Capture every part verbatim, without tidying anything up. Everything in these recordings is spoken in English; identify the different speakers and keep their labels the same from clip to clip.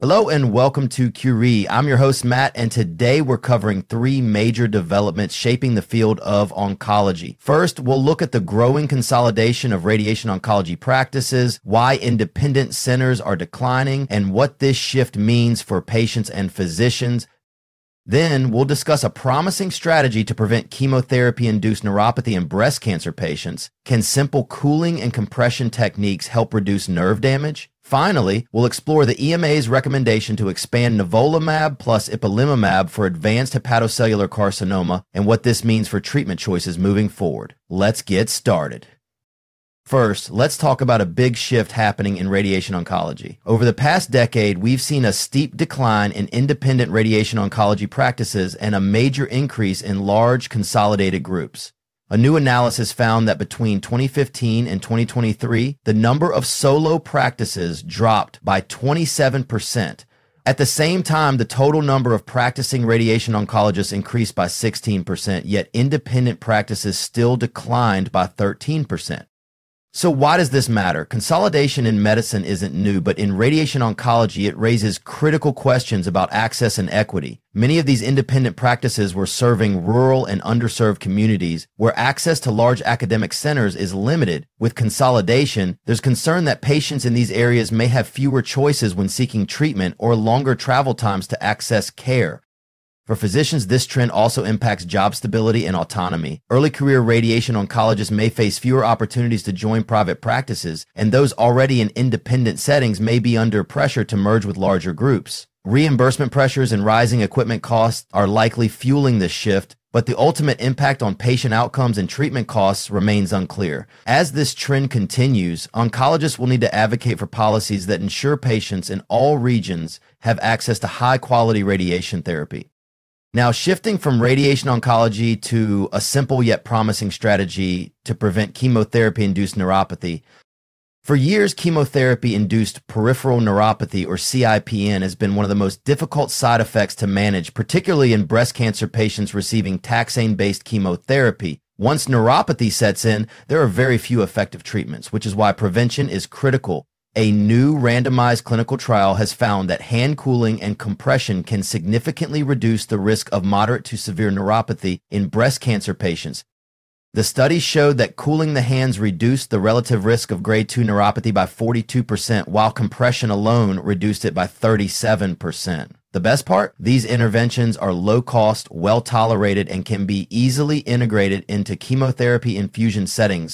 Speaker 1: Hello and welcome to Curie. I'm your host, Matt, and today we're covering three major developments shaping the field of oncology. First, we'll look at the growing consolidation of radiation oncology practices, why independent centers are declining, and what this shift means for patients and physicians. Then we'll discuss a promising strategy to prevent chemotherapy-induced neuropathy in breast cancer patients. Can simple cooling and compression techniques help reduce nerve damage? Finally, we'll explore the E M A's recommendation to expand nivolumab plus ipilimumab for advanced hepatocellular carcinoma and what this means for treatment choices moving forward. Let's get started. First, let's talk about a big shift happening in radiation oncology. Over the past decade, we've seen a steep decline in independent radiation oncology practices and a major increase in large consolidated groups. A new analysis found that between twenty fifteen and twenty twenty-three, the number of solo practices dropped by twenty-seven percent. At the same time, the total number of practicing radiation oncologists increased by sixteen percent, yet independent practices still declined by thirteen percent. So why does this matter? Consolidation in medicine isn't new, but in radiation oncology, it raises critical questions about access and equity. Many of these independent practices were serving rural and underserved communities where access to large academic centers is limited. With consolidation, there's concern that patients in these areas may have fewer choices when seeking treatment or longer travel times to access care. For physicians, this trend also impacts job stability and autonomy. Early career radiation oncologists may face fewer opportunities to join private practices, and those already in independent settings may be under pressure to merge with larger groups. Reimbursement pressures and rising equipment costs are likely fueling this shift, but the ultimate impact on patient outcomes and treatment costs remains unclear. As this trend continues, oncologists will need to advocate for policies that ensure patients in all regions have access to high-quality radiation therapy. Now, shifting from radiation oncology to a simple yet promising strategy to prevent chemotherapy-induced neuropathy. For years, chemotherapy-induced peripheral neuropathy, or C I P N, has been one of the most difficult side effects to manage, particularly in breast cancer patients receiving taxane-based chemotherapy. Once neuropathy sets in, there are very few effective treatments, which is why prevention is critical. A new randomized clinical trial has found that hand cooling and compression can significantly reduce the risk of moderate to severe neuropathy in breast cancer patients. The study showed that cooling the hands reduced the relative risk of grade two neuropathy by forty-two percent, while compression alone reduced it by thirty-seven percent. The best part? These interventions are low cost, well tolerated, and can be easily integrated into chemotherapy infusion settings.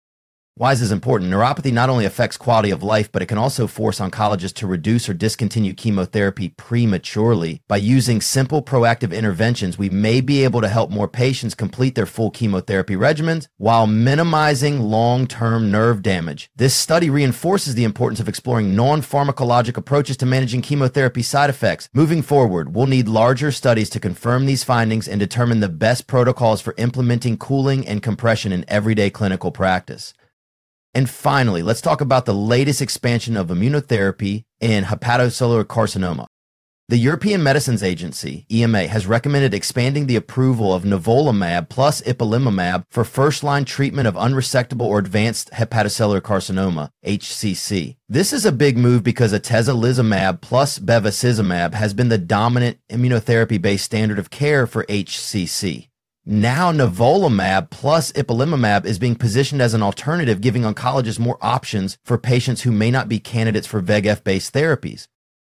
Speaker 1: Why is this important? Neuropathy not only affects quality of life, but it can also force oncologists to reduce or discontinue chemotherapy prematurely. By using simple proactive interventions, we may be able to help more patients complete their full chemotherapy regimens while minimizing long-term nerve damage. This study reinforces the importance of exploring non-pharmacologic approaches to managing chemotherapy side effects. Moving forward, we'll need larger studies to confirm these findings and determine the best protocols for implementing cooling and compression in everyday clinical practice. And finally, let's talk about the latest expansion of immunotherapy in hepatocellular carcinoma. The European Medicines Agency, E M A, has recommended expanding the approval of nivolumab plus ipilimumab for first-line treatment of unresectable or advanced hepatocellular carcinoma, H C C. This is a big move because atezolizumab plus bevacizumab has been the dominant immunotherapy-based standard of care for H C C. Now nivolumab plus ipilimumab is being positioned as an alternative, giving oncologists more options for patients who may not be candidates for V E G F-based therapies.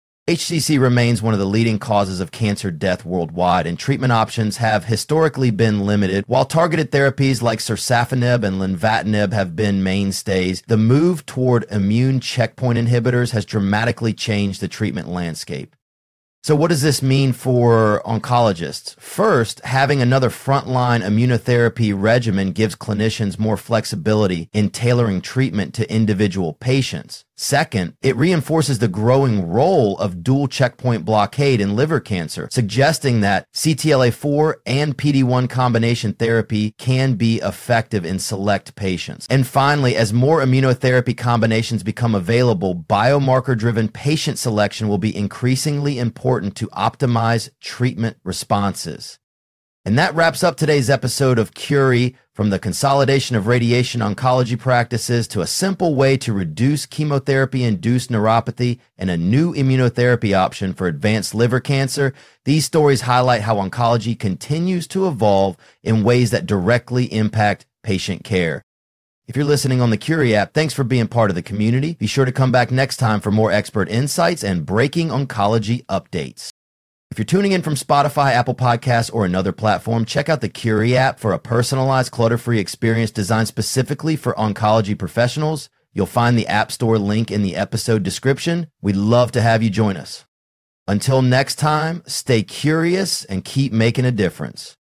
Speaker 1: H C C remains one of the leading causes of cancer death worldwide, and treatment options have historically been limited. While targeted therapies like sorafenib and lenvatinib have been mainstays, the move toward immune checkpoint inhibitors has dramatically changed the treatment landscape. So what does this mean for oncologists? First, having another frontline immunotherapy regimen gives clinicians more flexibility in tailoring treatment to individual patients. Second, it reinforces the growing role of dual checkpoint blockade in liver cancer, suggesting that C T L A four and P D one combination therapy can be effective in select patients. And finally, as more immunotherapy combinations become available, biomarker-driven patient selection will be increasingly important to optimize treatment responses. And that wraps up today's episode of Curie, from the consolidation of radiation oncology practices to a simple way to reduce chemotherapy-induced neuropathy and a new immunotherapy option for advanced liver cancer. These stories highlight how oncology continues to evolve in ways that directly impact patient care. If you're listening on the Curie app, thanks for being part of the community. Be sure to come back next time for more expert insights and breaking oncology updates. If you're tuning in from Spotify, Apple Podcasts, or another platform, check out the Curie app for a personalized, clutter-free experience designed specifically for oncology professionals. You'll find the App Store link in the episode description. We'd love to have you join us. Until next time, stay curious and keep making a difference.